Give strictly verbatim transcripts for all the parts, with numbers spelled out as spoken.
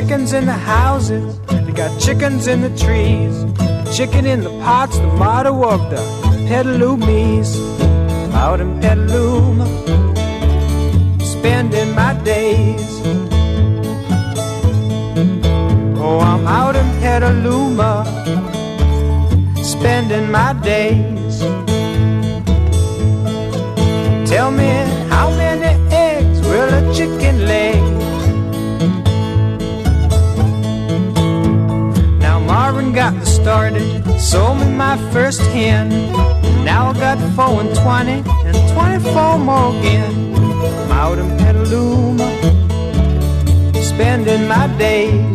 chickens in the houses, they got chickens in the trees, chicken in the pots, the motto of the Petalumis. I'm out in Petaluma, spending my days. Oh, I'm out in Petaluma, spending my days. Tell me, how many eggs will a chicken lay? Now Marvin got me started, sold me my first hen. Now I got four and twenty, and twenty-four more again. I'm out in Petaluma, spending my days.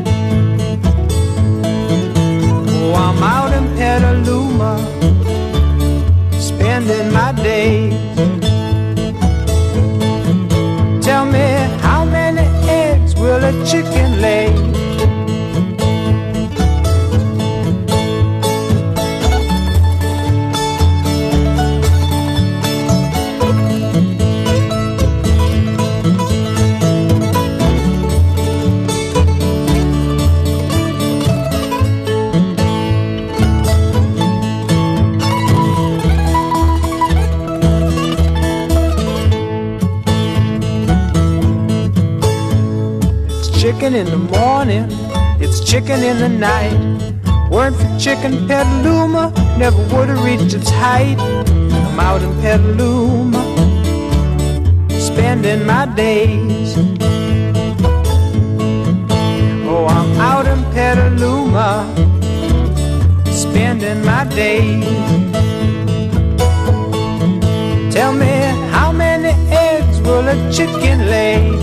Oh, I'm out in Petaluma, spending my days. Tell me, how many eggs will a chicken lay? Chicken in the morning, it's chicken in the night. Weren't for chicken, Petaluma never would have reached its height. I'm out in Petaluma, spending my days. Oh, I'm out in Petaluma, spending my days. Tell me, how many eggs will a chicken lay?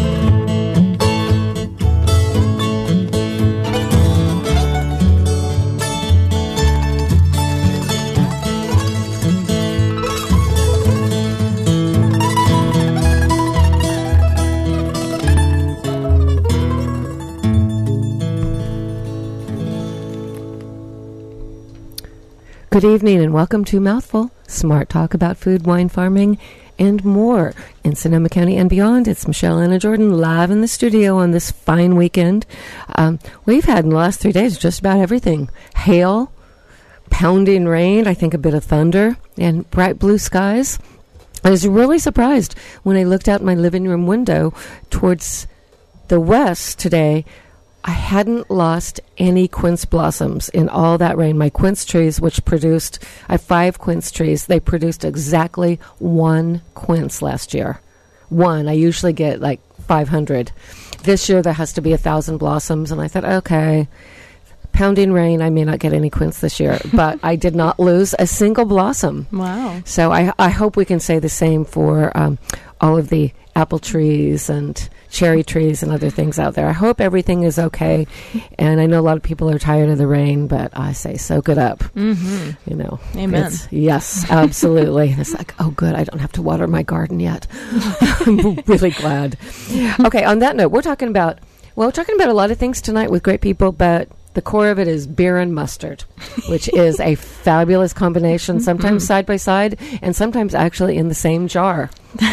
Good evening and welcome to Mouthful, smart talk about food, wine, farming, and more. In Sonoma County and beyond, it's Michelle Anna Jordan live in the studio on this fine weekend. Um, we've had in the last three days just about everything. Hail, pounding rain, I think a bit of thunder, and bright blue skies. I was really surprised when I looked out my living room window towards the west today. I hadn't lost any quince blossoms in all that rain. My quince trees, which produced, I have five quince trees, they produced exactly one quince last year. One. I usually get like five hundred. This year there has to be a thousand blossoms, and I thought, okay, pounding rain, I may not get any quince this year, but I did not lose a single blossom. Wow. So I, I hope we can say the same for um, all of the apple trees and cherry trees and other things out there. I hope everything is okay. And I know a lot of people are tired of the rain, but I say soak it up. Mm-hmm. You know. Amen. Yes, absolutely. It's like, oh, good, I don't have to water my garden yet. I'm really glad. Okay, on that note, we're talking about, well, we're talking about a lot of things tonight with great people, but the core of it is beer and mustard, which is a fabulous combination, sometimes side by side and sometimes actually in the same jar.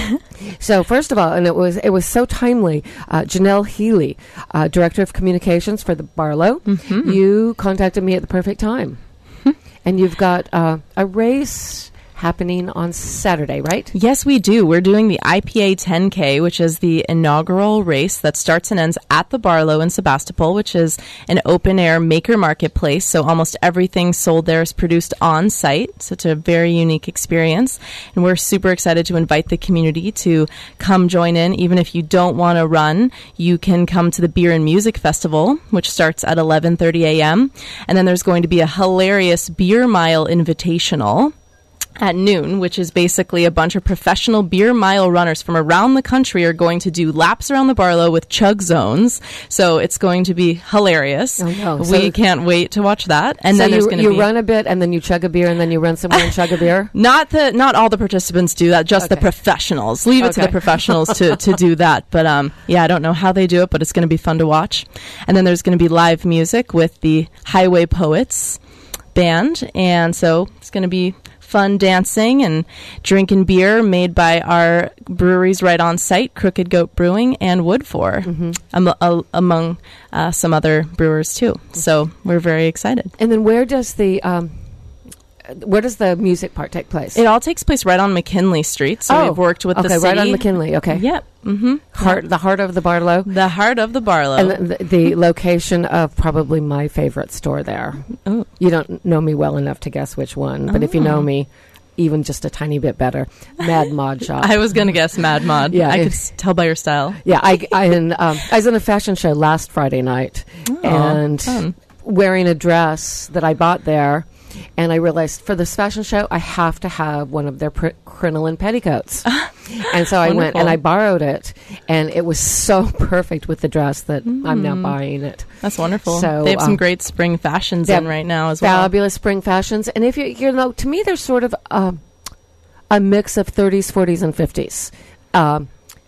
So first of all, and it was it was so timely, uh, Janelle Healy, uh, Director of Communications for the Barlow, mm-hmm. you contacted me at the perfect time. And you've got uh, a race happening on Saturday, right? Yes, we do. We're doing the I P A ten K, which is the inaugural race that starts and ends at the Barlow in Sebastopol, which is an open-air maker marketplace. So almost everything sold there is produced on site. So it's a very unique experience. And we're super excited to invite the community to come join in. Even if you don't want to run, you can come to the Beer and Music Festival, which starts at eleven thirty a.m. And then there's going to be a hilarious Beer Mile Invitational at noon, which is basically a bunch of professional beer mile runners from around the country are going to do laps around the Barlow with chug zones. So it's going to be hilarious. Oh, no. We So can't wait to watch that. And so then there's you, going to you be run a bit and then you chug a beer and then you run somewhere and chug a beer? not the not all the participants do that, just Okay. the professionals. Leave it to Okay. the professionals to, to do that. But um, yeah, I don't know how they do it, but it's going to be fun to watch. And then there's going to be live music with the Highway Poets band. And so it's going to be fun dancing and drinking beer made by our breweries right on site, Crooked Goat Brewing and Wood four, mm-hmm. um, uh, among uh, some other brewers too. So we're very excited. And then where does the... Um Where does the music part take place? It all takes place right on McKinley Street. So oh, we've worked with okay, the city. right on McKinley. Okay. Yep. Mm-hmm. Heart, the heart of the Barlow. The heart of the Barlow. And the, the, the location of probably my favorite store there. Ooh. You don't know me well enough to guess which one, but oh. if you know me even just a tiny bit better, Mad Mod Shop. I was going to guess Mad Mod. Yeah, I could tell by your style. Yeah, I, I, in, um, I was in a fashion show last Friday night oh, and fun. wearing a dress that I bought there. And I realized for this fashion show, I have to have one of their pr- crinoline petticoats. And so I went and I borrowed it. And it was so perfect with the dress that mm. I'm now buying it. That's wonderful. So, they have some um, great spring fashions in right now as well. Fabulous spring fashions. And if you, you know, to me, there's sort of um, a mix of thirties, forties, and fifties. Um,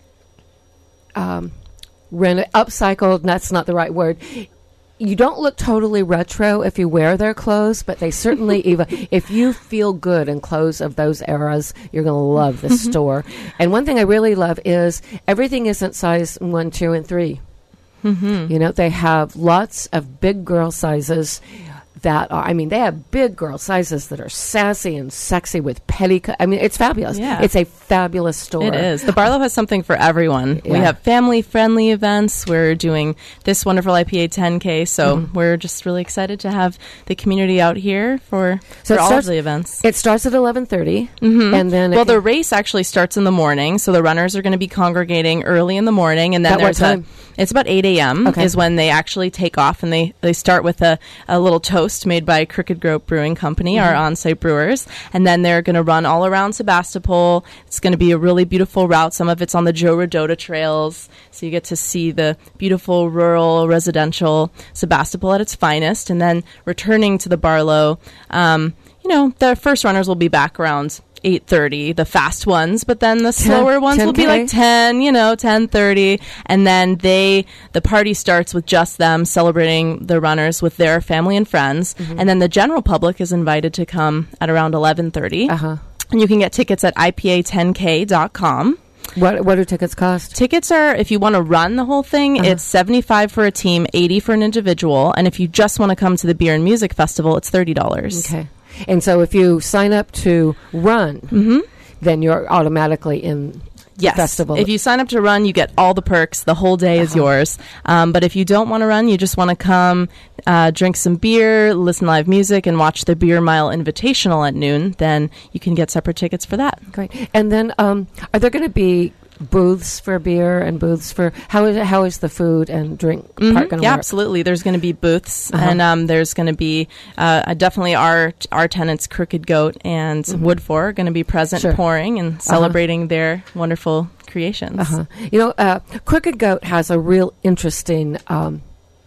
um, rent- upcycled, that's not the right word. You don't look totally retro if you wear their clothes, but they certainly, even if you feel good in clothes of those eras, you're going to love this store. And one thing I really love is everything isn't size one, two, and three. Mm-hmm. You know, they have lots of big girl sizes that are, I mean, they have big girl sizes that are sassy and sexy with petticoat. I mean, it's fabulous. Yeah. It's a fabulous store. It is. The Barlow has something for everyone. Yeah. We have family-friendly events. We're doing this wonderful I P A ten K, so mm-hmm. we're just really excited to have the community out here for, so for all starts, of the events. It starts at eleven thirty, mm-hmm. and then well, the race actually starts in the morning, so the runners are going to be congregating early in the morning, and then at there's what time? a it's about eight a.m. Okay. is when they actually take off, and they, they start with a, a little toast made by Crooked Goat Brewing Company, mm-hmm. our on-site brewers, and then they're going to run all around Sebastopol. It's going to be a really beautiful route. Some of it's on the Joe Rodota trails, so you get to see the beautiful rural residential Sebastopol at its finest, and then returning to the Barlow. Um, you know, the first runners will be back around eight thirty, the fast ones, but then the slower ten, ones will be like ten, you know, ten thirty, and then they, the party starts with just them celebrating the runners with their family and friends, mm-hmm. and then the general public is invited to come at around eleven thirty, uh-huh. and you can get tickets at I P A ten K dot com. What what do tickets cost? Tickets are, if you want to run the whole thing, uh-huh. it's seventy-five for a team, eighty for an individual, and if you just want to come to the Beer and Music Festival, it's thirty dollars. Okay. And so if you sign up to run, mm-hmm. then you're automatically in yes. the festival. If you sign up to run, you get all the perks. The whole day uh-huh. is yours. Um, but if you don't want to run, you just want to come, uh, drink some beer, listen to live music, and watch the Beer Mile Invitational at noon, then you can get separate tickets for that. Great. And then um, are there going to be booths for beer and booths for how is it, how is the food and drink mm-hmm. part going to yeah, work? Absolutely. There's going to be booths, uh-huh. and um, there's going to be uh, definitely our our tenants, Crooked Goat and mm-hmm. Wood four, are going to be present, sure. pouring and celebrating uh-huh. their wonderful creations. Uh-huh. You know, uh, Crooked Goat has a real interesting um,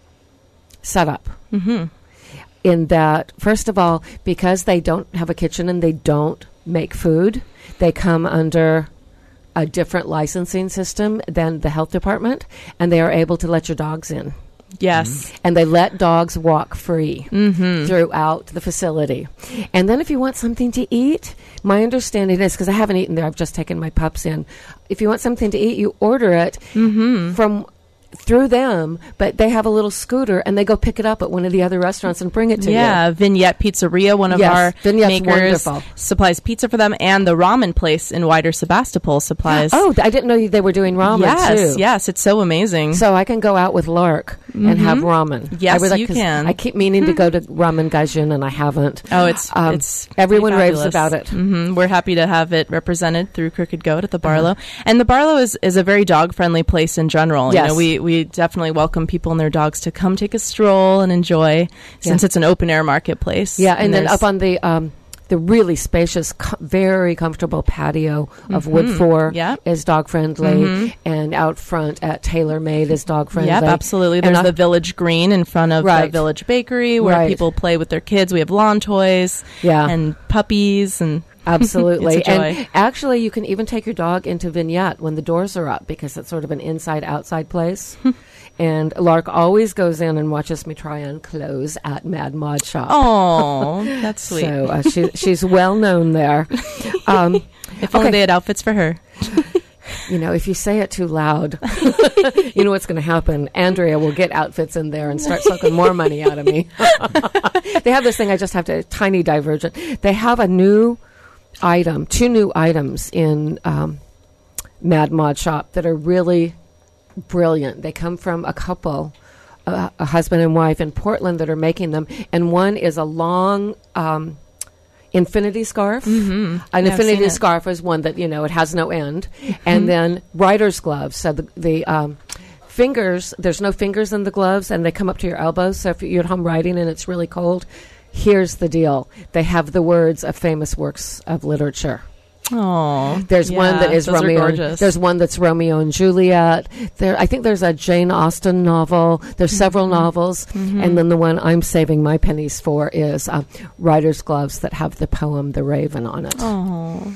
setup. Mm-hmm. In that, first of all, because they don't have a kitchen and they don't make food, they come under a different licensing system than the health department, and they are able to let your dogs in. Yes. Mm-hmm. And they let dogs walk free mm-hmm. throughout the facility. And then if you want something to eat, my understanding is, because I haven't eaten there, I've just taken my pups in. If you want something to eat, you order it mm-hmm. from through them, but they have a little scooter and they go pick it up at one of the other restaurants and bring it to yeah, you. Yeah, Vignette Pizzeria, one of yes, our Vignette's makers, wonderful. supplies pizza for them, and the ramen place in Wider Sebastopol supplies. Oh, I didn't know they were doing ramen yes, too. Yes, yes, it's so amazing. So I can go out with Lark mm-hmm. and have ramen. Yes, I would like, you can. I keep meaning to go to Ramen Gaijin and I haven't. Oh, it's um, it's everyone raves fabulous. about it. Mm-hmm. We're happy to have it represented through Crooked Goat at the Barlow, uh-huh. and the Barlow is, is a very dog friendly place in general. Yes. You know, we we definitely welcome people and their dogs to come take a stroll and enjoy, since yeah. it's an open air marketplace. Yeah, and, and then up on the um, the really spacious, co- very comfortable patio of mm-hmm. Wood four yep. is dog friendly, mm-hmm. and out front at Tailor Made is dog friendly. Yep, absolutely. There's and the Village Green in front of right. the Village Bakery where right. people play with their kids. We have lawn toys yeah. and puppies and. Absolutely. It's a joy. And actually, you can even take your dog into Vignette when the doors are up because it's sort of an inside-outside place. And Lark always goes in and watches me try on clothes at Mad Mod Shop. Oh, that's sweet. So uh, she, she's well known there. Um, if only okay. they had outfits for her. you know, if you say it too loud, you know what's going to happen. Andrea will get outfits in there and start sucking more money out of me. They have this thing, I just have to, tiny divergent. They have a new item, two new items in um, Mad Mod Shop that are really brilliant. They come from a couple, uh, a husband and wife in Portland that are making them. And one is a long... Um, infinity scarf. Mm-hmm. An yeah, infinity scarf is one that, you know, it has no end. Mm-hmm. And then writer's gloves. So the, the um, fingers, there's no fingers in the gloves, and they come up to your elbows. So if you're at home writing and it's really cold, here's the deal. They have the words of famous works of literature. Oh, there's yeah, one that is those Romeo. are And, gorgeous. there's one that's Romeo and Juliet. There, I think there's a Jane Austen novel. There's mm-hmm. several novels, mm-hmm. and then the one I'm saving my pennies for is uh, writer's gloves that have the poem "The Raven" on it. Oh,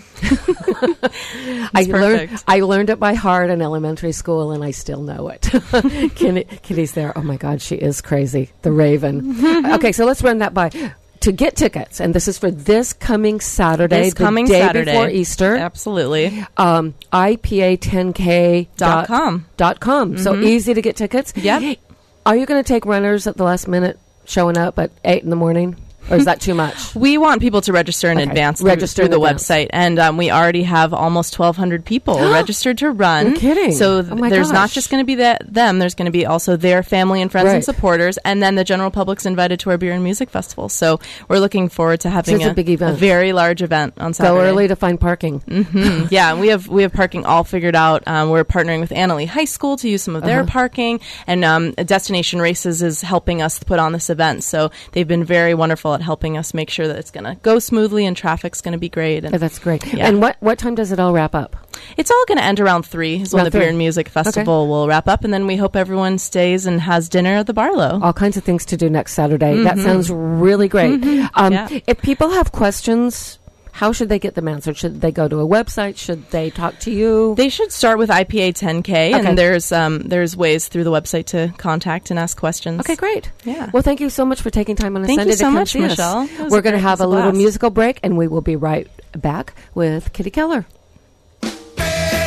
I learned. I learned it by heart in elementary school, and I still know it. Kitty, Kitty's there. Oh my God, she is crazy. The Raven. Okay, so let's run that by. To get tickets, and this is for this coming Saturday, this the coming day Saturday. before Easter. Absolutely. Um, I P A ten K dot com. Dot com. Mm-hmm. So easy to get tickets. Yep. Are you going to take runners at the last minute showing up at eight in the morning? Or is that too much? We want people to register in okay. advance through, register through the advance. website. And um, we already have almost twelve hundred people registered to run. You're kidding. So th- oh my there's gosh. not just going to be that them. There's going to be also their family and friends right. and supporters. And then the general public's invited to our beer and music festival. So we're looking forward to having so a, a, big event. a very large event on Saturday. Go early to find parking. Mm-hmm. Yeah, and we have we have parking all figured out. Um, we're partnering with Annalee High School to use some of their uh-huh. parking. And um, Destination Races is helping us put on this event. So they've been very wonderful at helping us make sure that it's going to go smoothly and traffic's going to be great. And oh, that's great. Yeah. And what, what time does it all wrap up? It's all going to end around three is when around the three. Beer and Music Festival okay. will wrap up. And then we hope everyone stays and has dinner at the Barlow. All kinds of things to do next Saturday. Mm-hmm. That sounds really great. Mm-hmm. Um, yeah. If people have questions... How should they get them answered? Should they go to a website? Should they talk to you? They should start with I P A ten K, okay. and there's um, there's ways through the website to contact and ask questions. Okay, great. Yeah. Well, thank you so much for taking time on a thank Sunday you so to come much, see Michelle. us. We're going to have a, a little blast. musical break, and we will be right back with Kitty Keller. Beer,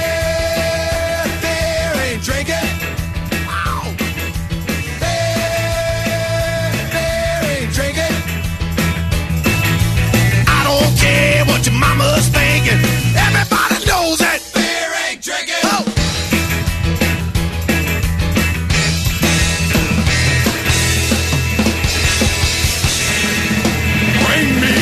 beer ain't drinking. Wow. Beer, beer ain't drinking. I don't care what your mama's thinking. Everybody knows that beer ain't drinking. Oh. Bring me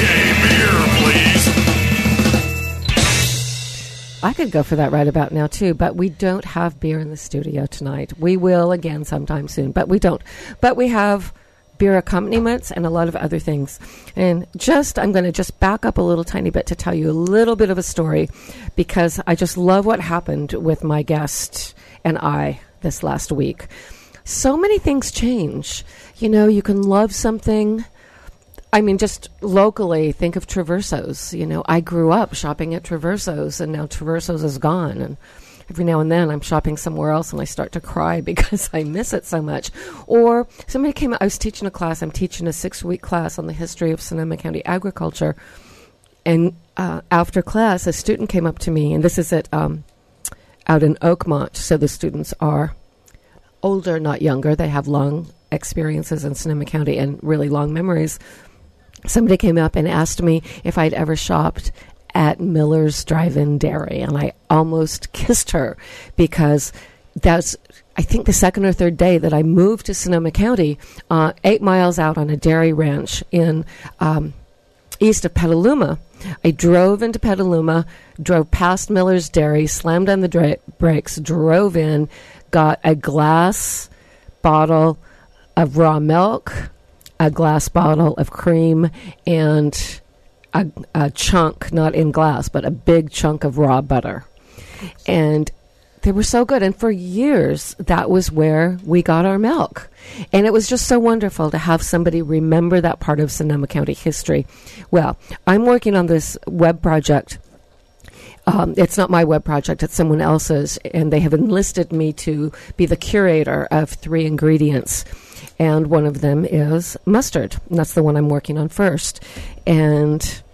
a beer, please. I could go for that right about now, too, but we don't have beer in the studio tonight. We will again sometime soon, but we don't. But we have beer accompaniments and a lot of other things. And just, I'm going to just back up a little tiny bit to tell you a little bit of a story, because I just love what happened with my guest and I this last week. So many things change. You know, you can love something. I mean, just locally, think of Traverso's. You know, I grew up shopping at Traverso's, and now Traverso's is gone. And every now and then I'm shopping somewhere else and I start to cry because I miss it so much. Or somebody came out, I was teaching a class, I'm teaching a six-week class on the history of Sonoma County agriculture. And uh, after class, a student came up to me, and this is at um, out in Oakmont, so the students are older, not younger. They have long experiences in Sonoma County and really long memories. Somebody came up and asked me if I'd ever shopped at Miller's Drive-In Dairy, and I almost kissed her, because that's, I think, the second or third day that I moved to Sonoma County, uh, eight miles out on a dairy ranch in um, east of Petaluma. I drove into Petaluma, drove past Miller's Dairy, slammed on the dra- brakes, drove in, got a glass bottle of raw milk, a glass bottle of cream, and A, a chunk, not in glass, but a big chunk of raw butter. And they were so good. And for years, that was where we got our milk. And it was just so wonderful to have somebody remember that part of Sonoma County history. Well, I'm working on this web project. Um, it's not my web project, it's someone else's. And they have enlisted me to be the curator of three ingredients. And one of them is mustard. And that's the one I'm working on first. And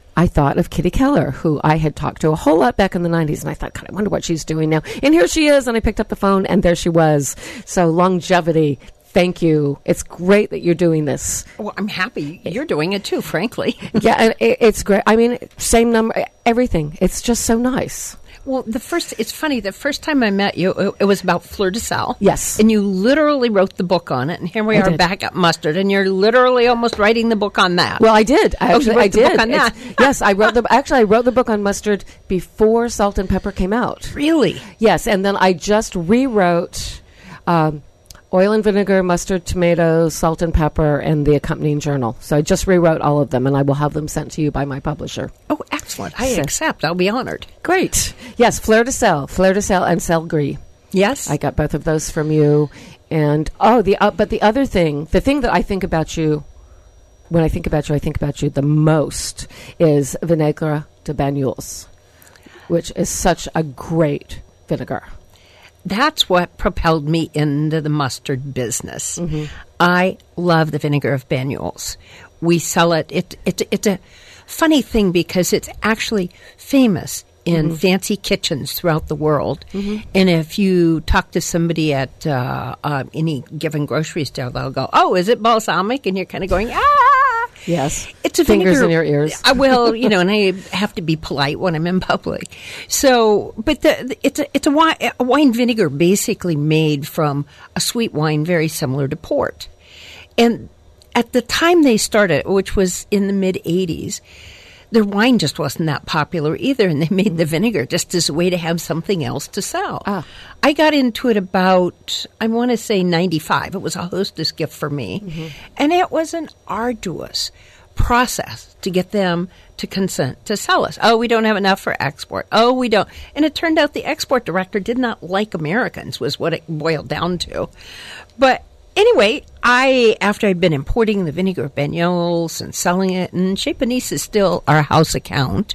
I thought of Kitty Keller, who I had talked to a whole lot back in the nineties, and I thought, God, I wonder what she's doing now. And here she is, and I picked up the phone, and there she was. So longevity, thank you. It's great that you're doing this. Well, I'm happy you're doing it too, frankly. Yeah, and it, it's great. I mean, same number, everything. It's just so nice. Well, the first, it's funny, the first time I met you, it, it was about Fleur de Sel. Yes. And you literally wrote the book on it, and here we I are did. back at mustard, and you're literally almost writing the book on that. Well, I did. I Oh, you actually, wrote I the did. book on that. It's- yes, I wrote the. Actually, I wrote the book on mustard before Salt and Pepper came out. Really? Yes, and then I just rewrote um, oil and vinegar, mustard, tomatoes, salt and pepper, and the accompanying journal. So I just rewrote all of them, and I will have them sent to you by my publisher. Oh, excellent. I So- accept. I'll be honored. Great. Yes, Fleur de Sel, Fleur de Sel, and Sel Gris. Yes? I got both of those from you. And, oh, the uh, but the other thing, the thing that I think about you, when I think about you, I think about you the most, is Vinaigre de Banyuls, which is such a great vinegar. That's what propelled me into the mustard business. Mm-hmm. I love the vinegar of Banyuls. We sell it. It, it. It's a funny thing because it's actually famous in Mm-hmm. fancy kitchens throughout the world. And if you talk to somebody at uh, uh, any given grocery store, they'll go, "Oh, is it balsamic?" And you're kind of going, "Ah." Yes. It's a Fingers vinegar. in your ears. I will, you know, and I have to be polite when I'm in public. So, but the, the, it's a it's a wine, a wine vinegar basically made from a sweet wine very similar to port. And at the time they started, which was in the mid eighties, their wine just wasn't that popular either, and they made the vinegar just as a way to have something else to sell. Ah. I got into it about, I want to say ninety-five. It was a hostess gift for me. Mm-hmm. And it was an arduous process to get them to consent to sell us. Oh, we don't have enough for export. Oh, we don't. And it turned out the export director did not like Americans, was what it boiled down to. But anyway, I, after I'd been importing the vinegar of Banyuls and selling it, and Chez Panisse is still our house account,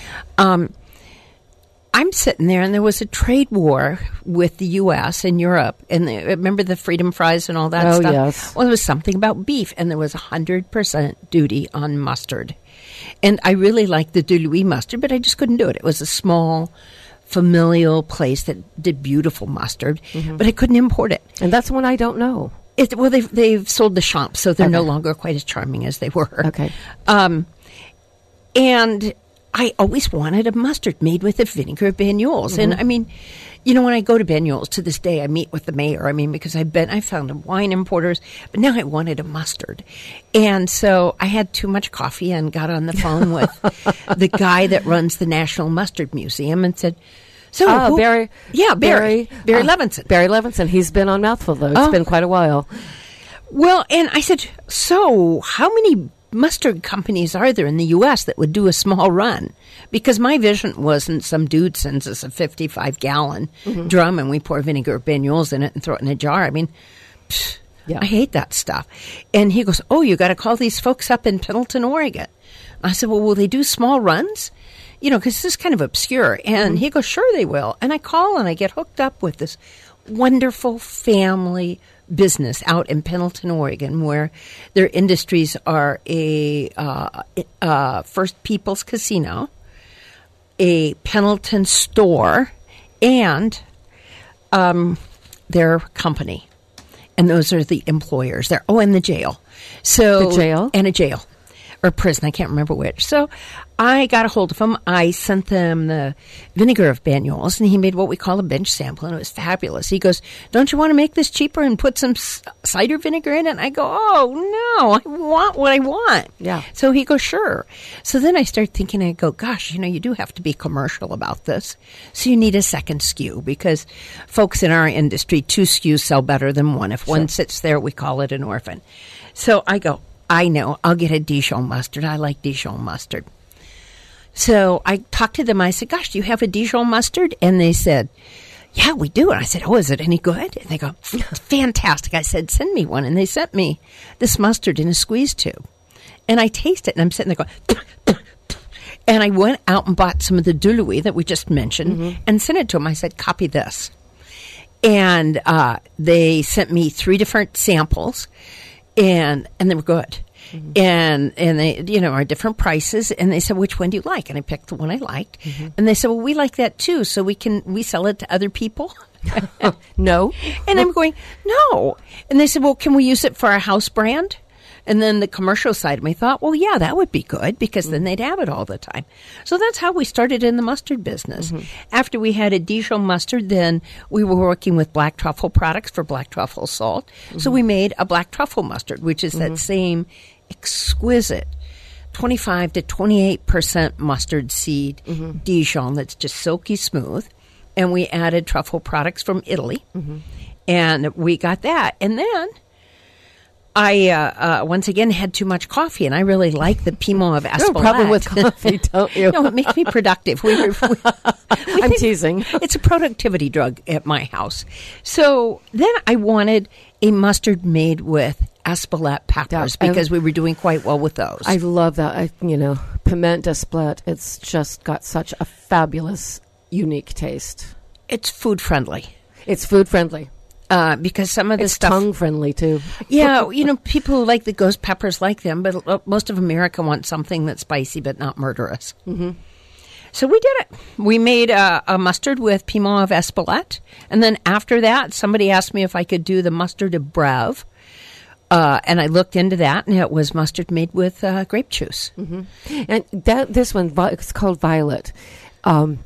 um, I'm sitting there, and there was a trade war with the U S and Europe. And the, remember the freedom fries and all that Oh, stuff? yes. Well, there was something about beef, and there was one hundred percent duty on mustard. And I really liked the De Louis mustard, but I just couldn't do it. It was a small, familial place that did beautiful mustard, but I couldn't import it. And that's one I don't know. It, well, they've, they've sold the shop, so they're no Okay. longer quite as charming as they were. Okay. Um, and I always wanted a mustard made with the vinegar of Banyuls. And I mean, you know, when I go to Banyuls to this day, I meet with the mayor. I mean, because I've been, I found them wine importers, but now I wanted a mustard. And so I had too much coffee and got on the phone with the guy that runs the National Mustard Museum and said, so Oh, who- Barry. Yeah, Barry. Barry uh, Levinson. Barry Levinson. He's been on Mouthful, though. It's Oh. been quite a while. Well, and I said, so how many mustard companies are there in the U S that would do a small run? Because my vision wasn't some dude sends us a fifty-five gallon Mm-hmm. drum and we pour vinegar Banyuls in it and throw it in a jar. I mean, pfft, Yeah. I hate that stuff. And he goes, oh, you got to call these folks up in Pendleton, Oregon. I said, well, will they do small runs? You know, because this is kind of obscure. And he goes, sure they will. And I call and I get hooked up with this wonderful family business out in Pendleton, Oregon, where their industries are a uh, uh, First People's Casino, a Pendleton store, and um, their company. And those are the employers there. Oh, and the jail. So The jail? And a jail. Or prison, I can't remember which. So I got a hold of him. I sent them the vinegar of Banyuls, and he made what we call a bench sample, and it was fabulous. He goes, don't you want to make this cheaper and put some c- cider vinegar in it? And I go, oh, no, I want what I want. Yeah. So he goes, sure. So then I start thinking, I go, gosh, you know, you do have to be commercial about this. So you need a second S K U, because folks in our industry, two S K Us sell better than one. If one sits there, we call it an orphan. So I go, I know, I'll get a Dijon mustard. I like Dijon mustard. So I talked to them. I said, gosh, do you have a Dijon mustard? And they said, yeah, we do. And I said, oh, is it any good? And they go, it's fantastic. I said, send me one. And they sent me this mustard in a squeeze tube. And I taste it, and I'm sitting there going, and I went out and bought some of the De Louis that we just mentioned Mm-hmm. and sent it to them. I said, copy this. And uh, they sent me three different samples, and and they were good. mm-hmm. and and they you know are different prices. And they said, which one do you like? And I picked the one I liked. Mm-hmm. And they said, well, we like that too, so we can we sell it to other people. No. And I'm going, no. And they said, well, can we use it for our house brand? And then the commercial side of me thought, well, yeah, that would be good, because mm-hmm. then they'd have it all the time. So that's how we started in the mustard business. Mm-hmm. After we had a Dijon mustard, then we were working with black truffle products for black truffle salt. Mm-hmm. So we made a black truffle mustard, which is mm-hmm. that same exquisite twenty-five to twenty-eight percent mustard seed mm-hmm. Dijon that's just silky smooth. And we added truffle products from Italy. Mm-hmm. And we got that. And then I, uh, uh, once again, had too much coffee, and I really like the Piment of Espelette. You have a problem with coffee, don't you? No, it makes me productive. We, we, we I'm teasing. It's a productivity drug at my house. So then I wanted a mustard made with Espelette peppers, Yeah, because we were doing quite well with those. I love that. I, you know, Piment d'Espelette, it's just got such a fabulous, unique taste. It's food friendly. It's food friendly. Uh, because some of the it's stuff, tongue friendly too. Yeah, you know, people who like the ghost peppers like them, but most of America wants something that's spicy but not murderous. Mm-hmm. So we did it. We made a, a mustard with Piment of Espelette, and then after that, somebody asked me if I could do the mustard of Brève, uh, and I looked into that, and it was mustard made with uh, grape juice. Mm-hmm. And that this one, it's called Violet. Um,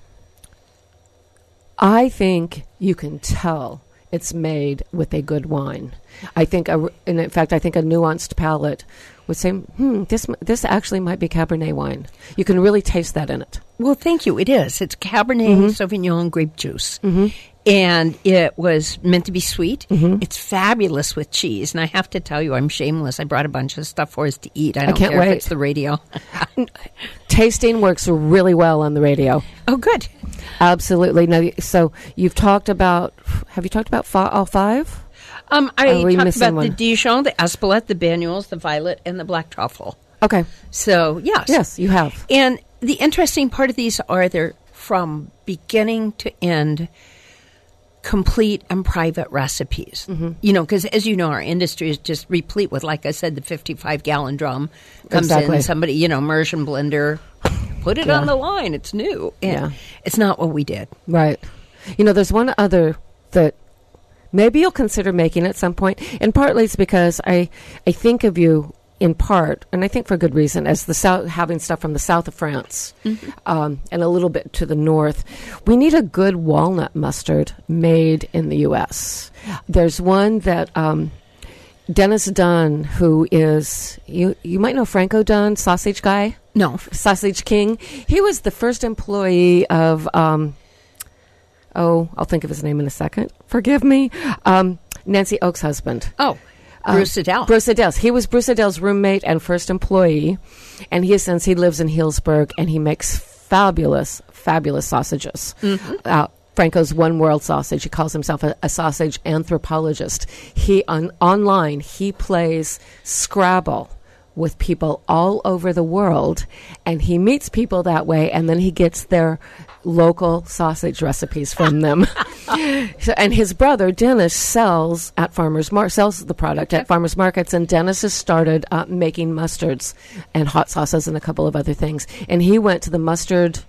I think you can tell it's made with a good wine. I think, a, and in fact, I think a nuanced palate would say, hmm, this this actually might be Cabernet wine. You can really taste that in it. Well, thank you. It is. It's Cabernet Mm-hmm. Sauvignon grape juice. Mm-hmm. And it was meant to be sweet. Mm-hmm. It's fabulous with cheese. And I have to tell you, I'm shameless. I brought a bunch of stuff for us to eat. I don't can't care wait. if it's the radio. Tasting works really well on the radio. Oh, good. Absolutely. Now, so you've talked about, have you talked about fi- all five? Um, I Are we talked missing about one? the Dijon, the Espelette, the Banyuls, the Violet, and the Black Truffle. Okay. So, yes. Yes, you have. And the interesting part of these are they're from beginning to end complete and private recipes. Mm-hmm. You know, because as you know, our industry is just replete with, like I said, the fifty-five gallon drum comes Exactly. in, somebody, you know, immersion blender, put it Yeah. on the line. It's new. And Yeah. it's not what we did. Right. You know, there's one other that maybe you'll consider making at some point, and partly it's because I, I think of you in part, and I think for good reason, as the south, having stuff from the south of France mm-hmm. um, and a little bit to the north. We need a good walnut mustard made in the U S. There's one that um, Dennis Dunn, who is, you, you might know Franco Dunn, sausage guy? No. Sausage King. He was the first employee of... Um, Oh, I'll think of his name in a second. Forgive me. Um, Nancy Oak's husband. Oh, Bruce Adele. Uh, Bruce Adele. He was Bruce Adele's roommate and first employee. And he, since he lives in Healdsburg, and he makes fabulous, fabulous sausages. Mm-hmm. Uh, Franco's One World Sausage. He calls himself a, a sausage anthropologist. He on, online, he plays Scrabble with people all over the world, and he meets people that way, and then he gets their local sausage recipes from them. So, and his brother Dennis sells at farmers mar- sells the product at farmers markets, and Dennis has started uh, making mustards and hot sauces and a couple of other things. And he went to the mustard.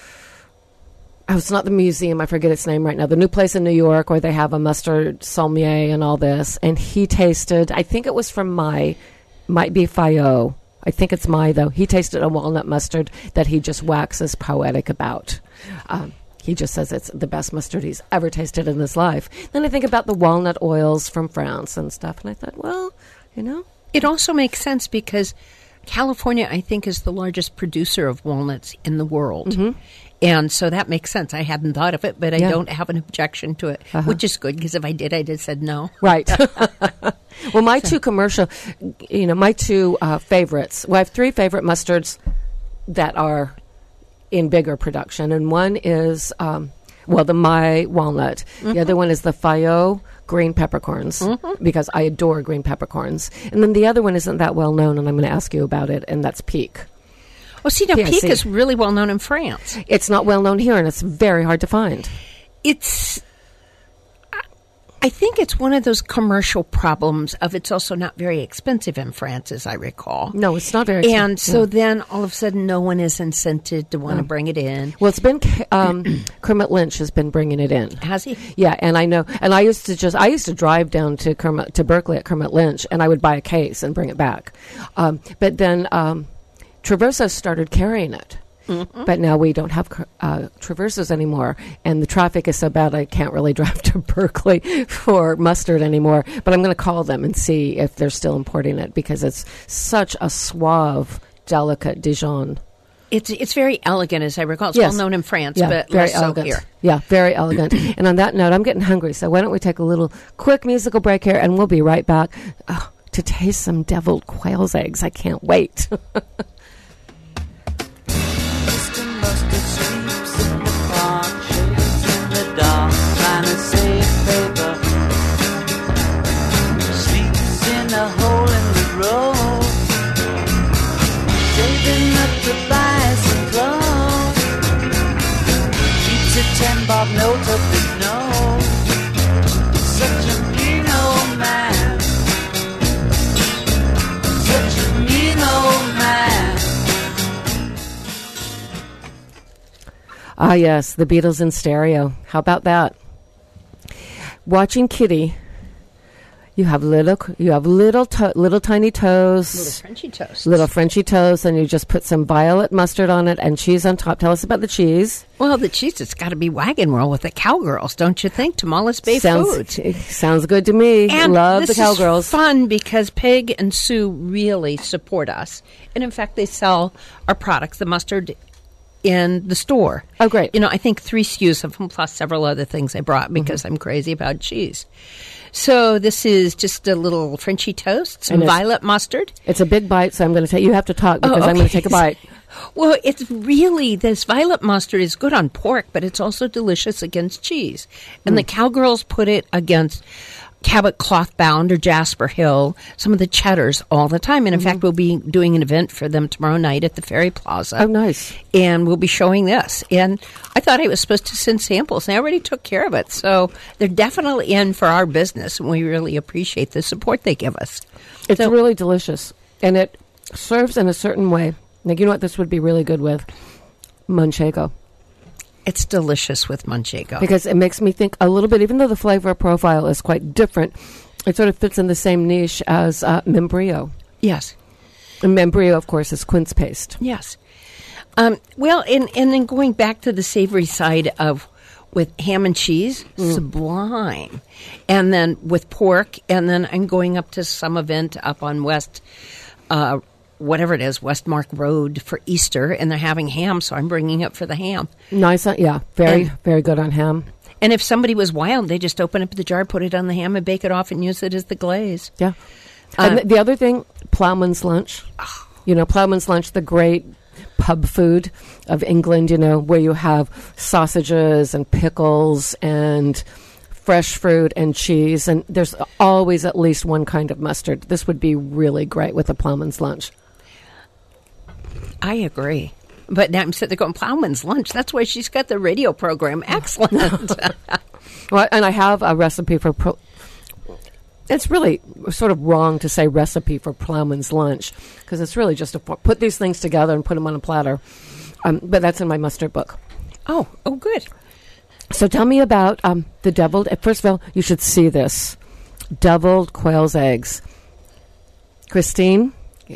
Oh, it's not the museum. I forget its name right now. The new place in New York where they have a mustard sommelier and all this. And he tasted. I think it was from my. Might be Fayot. I think it's my, though. He tasted a walnut mustard that he just waxes poetic about. Um, he just says it's the best mustard he's ever tasted in his life. Then I think about the walnut oils from France and stuff, and I thought, well, you know. It also makes sense because California, I think, is the largest producer of walnuts in the world. Mm-hmm. And so that makes sense. I hadn't thought of it, but I Yeah. don't have an objection to it, Uh-huh. which is good because if I did, I'd have said no. Right. Well, my two commercial, you know, my two uh, favorites. Well, I have three favorite mustards that are in bigger production, and one is, um, well, the My Walnut. Mm-hmm. The other one is the Fayot green peppercorns, mm-hmm. because I adore green peppercorns. And then the other one isn't that well known, and I'm going to ask you about it, and that's Pique. Oh, see, now P I C. Pique is really well known in France. It's not well known here, and it's very hard to find. It's... I think it's one of those commercial problems of it's also not very expensive in France, as I recall. No, it's not very expensive. And so Yeah. then all of a sudden no one is incented to want to bring it in. Well, it's been um, Kermit Lynch has been bringing it in. Has he? Yeah, and I know, and I used to just, I used to drive down to Kermit, to Berkeley at Kermit Lynch, and I would buy a case and bring it back. Um, but then um, Traverso started carrying it. Mm-hmm. But now we don't have uh, Traversos anymore, and the traffic is so bad I can't really drive to Berkeley for mustard anymore. But I'm going to call them and see if they're still importing it, because it's such a suave, delicate Dijon. It's it's very elegant, as I recall. It's Yes. well known in France, Yeah, but very less so elegant. here. Yeah, very elegant. And on that note, I'm getting hungry, so why don't we take a little quick musical break here, and we'll be right back oh, to taste some deviled quail's eggs. I can't wait. Mister Mustard sleeps in the park, shades in the dark, trying to save paper. Sleeps in a hole in the road, saving up to buy some clothes. Keeps a ten bob note of his nose. Such a mean old man. Such a mean old man. Ah, yes, the Beatles in stereo. How about that? Watching Kitty, you have little, you have little, to- little tiny toes, Little Frenchy toast. little Frenchy toast, and you just put some violet mustard on it and cheese on top. Tell us about the cheese. Well, the cheese, it's got to be Wagon World with the Cowgirls, don't you think? Tamales Bay sounds Food. sounds good to me. And Love this the Cowgirls. is fun because Peg and Sue really support us. And in fact, they sell our products, the mustard, in the store. Oh, great. You know, I think three S K Us of them plus several other things I brought because Mm-hmm. I'm crazy about cheese. So this is just a little Frenchy toast, some And it's- violet mustard. It's a big bite, so I'm going to take. You have to talk because Oh, I'm going okay. to take a bite. Well, it's really, this violet mustard is good on pork, but it's also delicious against cheese. And Mm. the Cowgirls put it against Cabot Cloth Bound or Jasper Hill, some of the cheddars all the time. And in Mm-hmm. fact, we'll be doing an event for them tomorrow night at the Ferry Plaza. Oh, nice. And we'll be showing this. And I thought I was supposed to send samples, and I already took care of it. So they're definitely in for our business, and we really appreciate the support they give us. It's So- really delicious, and it serves in a certain way. Like, you know what this would be really good with? Manchego. It's delicious with Manchego. Because it makes me think a little bit, even though the flavor profile is quite different, it sort of fits in the same niche as uh, Membrio. Yes. And Membrio, of course, is quince paste. Yes. Um, well, and, and then going back to the savory side of with ham and cheese, sublime. And then with pork, and then I'm going up to some event up on West, uh, whatever it is, Westmark Road for Easter, and they're having ham, so I'm bringing it for the ham. Nice, uh, yeah, very, And- very good on ham. And if somebody was wild, they just open up the jar, put it on the ham, and bake it off and use it as the glaze. Yeah. Uh, and the, the other thing, Plowman's Lunch. You know, Plowman's Lunch, the great pub food of England, you know, where you have sausages and pickles and fresh fruit and cheese, and there's always at least one kind of mustard. This would be really great with a Plowman's Lunch. I agree. But now I'm sitting there going, Plowman's Lunch. That's why she's got the radio program. Excellent. Well, and I have a recipe for... Pro- it's really sort of wrong to say recipe for Plowman's Lunch, because it's really just to put these things together and put them on a platter. Um, but that's in my mustard book. oh, oh, good. So tell me about um, the deviled... First of all, you should see this. Deviled quail's eggs. Christine?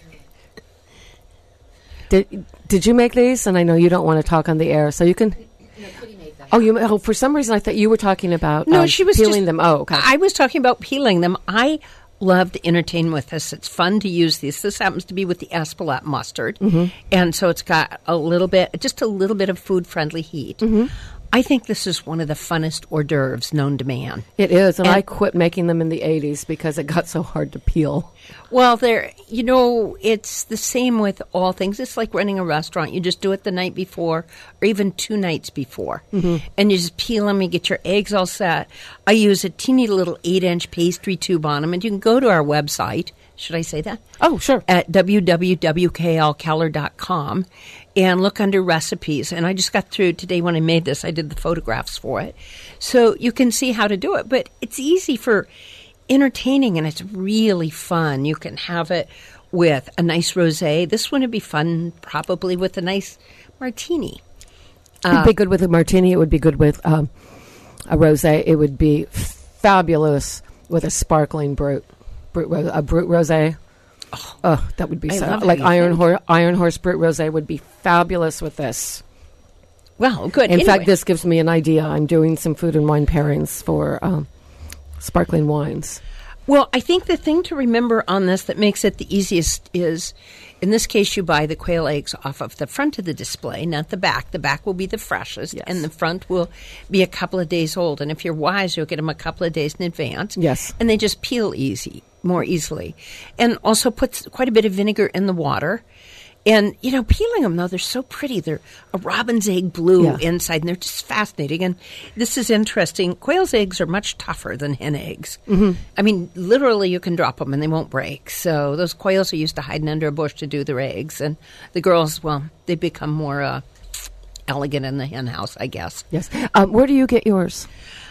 Did did you make these? And I know you don't want to talk on the air, so you can... Oh, you. Oh, for some reason I thought you were talking about No, um, she was peeling just- them. Oh, okay. I was talking about peeling them. I love to entertain with this. It's fun to use these. This happens to be with the Espelette mustard. Mm-hmm. And so it's got a little bit, just a little bit of food-friendly heat. Mm-hmm. I think this is one of the funnest hors d'oeuvres known to man. It is, and, And- I quit making them in the eighties because it got so hard to peel. Well, there, you know, it's the same with all things. It's like running a restaurant. You just do it the night before or even two nights before. Mm-hmm. And you just peel them, you get your eggs all set. I use a teeny little eight-inch pastry tube on them, and you can go to our website, Should I say that? Oh, sure. At w w w dot k l keller dot com and look under recipes. And I just got through today when I made this. I did the photographs for it. So you can see how to do it. But it's easy for entertaining, and it's really fun. You can have it with a nice rosé. This one would be fun probably with a nice martini. It would be good with a martini. It would be good with um, a rosé. It would be fabulous with a sparkling brut, brut ro- a brut rosé. Oh, oh, that would be I so. love Like how you Iron think. Horse, Iron Horse brut rosé would be fabulous with this. Well, good. In Anyway. fact, this gives me an idea. I'm doing some food and wine pairings for um, sparkling wines. Well, I think the thing to remember on this that makes it the easiest is, in this case, you buy the quail eggs off of the front of the display, not the back. The back will be the freshest, Yes. and the front will be a couple of days old. And if you're wise, you'll get them a couple of days in advance. Yes. And they just peel easy, more easily. And also puts quite a bit of vinegar in the water. And, you know, peeling them, though, they're so pretty. They're a robin's egg blue Yeah. inside, and they're just fascinating. And this is interesting. Quail's eggs are much tougher than hen eggs. Mm-hmm. I mean, literally, you can drop them, and they won't break. So those quails are used to hiding under a bush to do their eggs. And the girls, well, they become more uh, elegant in the hen house, I guess. Yes. Um, where do you get yours?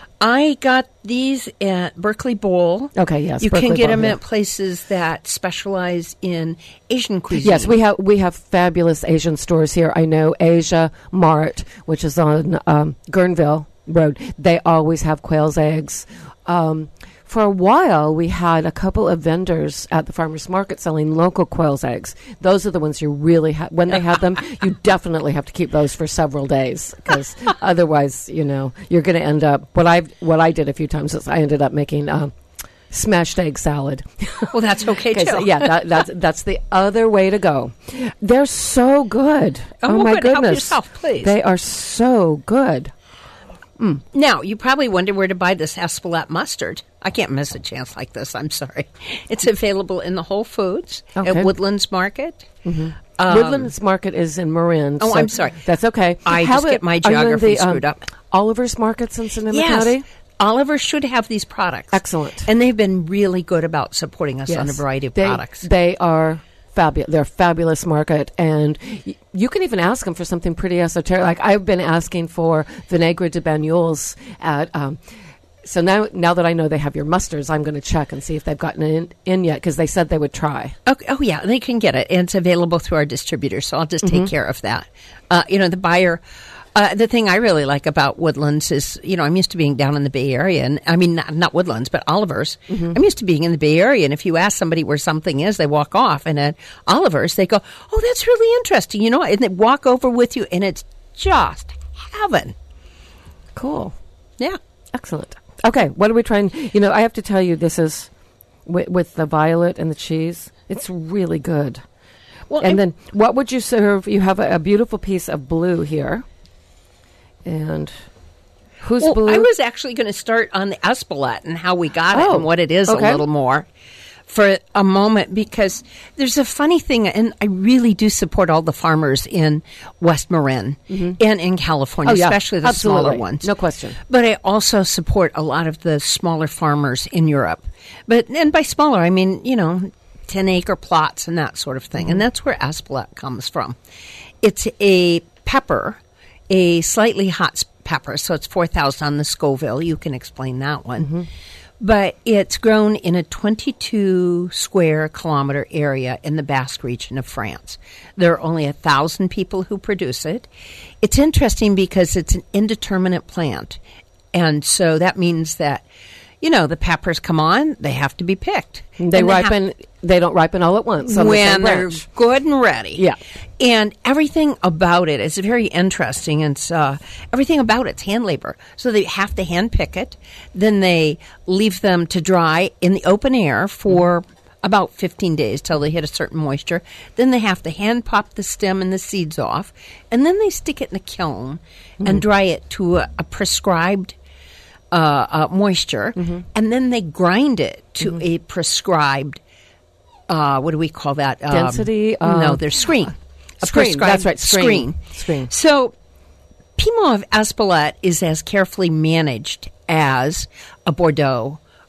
I got these at Berkeley Bowl. Okay, yes, You Berkeley can get Bowl, them yeah. at places that specialize in Asian cuisine. Yes, we have we have fabulous Asian stores here. I know Asia Mart, which is on um, Guerneville Road. They always have quail's eggs. Um, for a while, we had a couple of vendors at the farmers market selling local quail's eggs. Those are the ones you really ha- when they have them, you definitely have to keep those for several days because otherwise, you know, you're going to end up. What I what I did a few times is I ended up making um, smashed egg salad. Well, that's okay, Okay, too. so, yeah, that, that's that's the other way to go. They're so good. Oh, Oh, well, my good. Help goodness, yourself, please. They are so good. Now, you probably wonder where to buy this Espelette mustard. I can't miss a chance like this. I'm sorry. It's available in the Whole Foods Okay. at Woodlands Market. Um, Woodlands Market is in Marin. Oh, so I'm sorry. That's okay. I How just get about- my are you in geography the, um, screwed up. Oliver's Markets in Sonoma Yes. County? Oliver should have these products. Excellent. And they've been really good about supporting us on a Yes. variety of they, products. They are fabulous. They're a fabulous market, and y- you can even ask them for something pretty esoteric. Like I've been asking for Vinaigrette de Bagnoles at. Um, so now, now that I know they have your mustards, I'm going to check and see if they've gotten it in, in yet because they said they would try. Okay. Oh, yeah, they can get it. And it's available through our distributor, so I'll just Mm-hmm. take care of that. Uh, you know, the buyer... Uh, the thing I really like about Woodlands is, you know, I'm used to being down in the Bay Area, and I mean, not, not Woodlands, but Oliver's. Mm-hmm. I'm used to being in the Bay Area, and if you ask somebody where something is, they walk off, and at Oliver's, they go, "Oh, that's really interesting," you know, and they walk over with you, and it's just heaven. Cool. Yeah. Excellent. Okay, what are we trying? You know, I have to tell you, this is with, with the violet and the cheese. It's really good. Well, And then, what would you serve? You have a, a beautiful piece of blue here, and who's well, blue? I was actually going to start on the Espelette and how we got it Oh, and what it is okay. a little more for a moment, because there's a funny thing, and I really do support all the farmers in West Marin and in California, Oh, yeah, especially the absolutely. smaller ones. No question. But I also support a lot of the smaller farmers in Europe. But and by smaller, I mean, you know, ten acre plots and that sort of thing. And that's where Espelette comes from. It's a pepper, a slightly hot s- pepper, so it's four thousand on the Scoville. You can explain that one. But it's grown in a twenty-two square kilometer area in the Basque region of France. There are only a thousand people who produce it. It's interesting because it's an indeterminate plant. And so that means that, you know, the peppers come on, they have to be picked. They And have- ripen. They don't ripen all at once. on the when same they're branch. good and ready. Yeah. And everything about it is very interesting. And uh, everything about it's hand labor. So they have to hand pick it. Then they leave them to dry in the open air for about fifteen days till they hit a certain moisture. Then they have to hand pop the stem and the seeds off. And then they stick it in a kiln and dry it to a, a prescribed uh, uh, moisture. And then they grind it to a prescribed uh, what do we call that? Um, Density, no, uh, there's screen. A screen, prescribed that's right, screen. Screen. So, Piedmont of Espelette is as carefully managed as a Bordeaux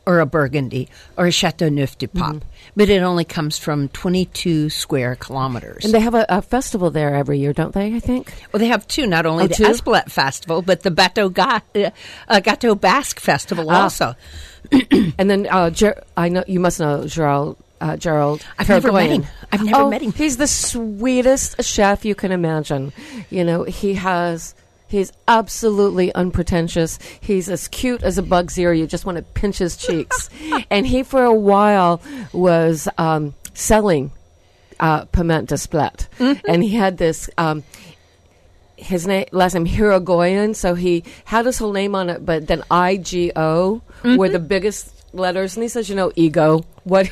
or a Burgundy or a Chateau Neuf du Pape, Mm-hmm. but it only comes from twenty-two square kilometers. And they have a, a festival there every year, don't they, I think? Well, they have two, not only Oh, the two? Espelette Festival, but the Bateau, Ga- uh, uh, Gateau Basque Festival Ah. also. And then uh, Ger- I know you must know Gerald. Uh, Gerald. I've never met Pergoyan. him. I've never Oh, met him. He's the sweetest chef you can imagine. You know, he has. He's absolutely unpretentious. He's as cute as a bug's ear. You just want to pinch his cheeks. And he, for a while, was um, selling uh, Piment d'Espelette. Mm-hmm. And he had this. Um, his name, last name, Irigoyen. So he had his whole name on it, but then I G O Mm-hmm. were the biggest letters. And he says, you know, ego. What?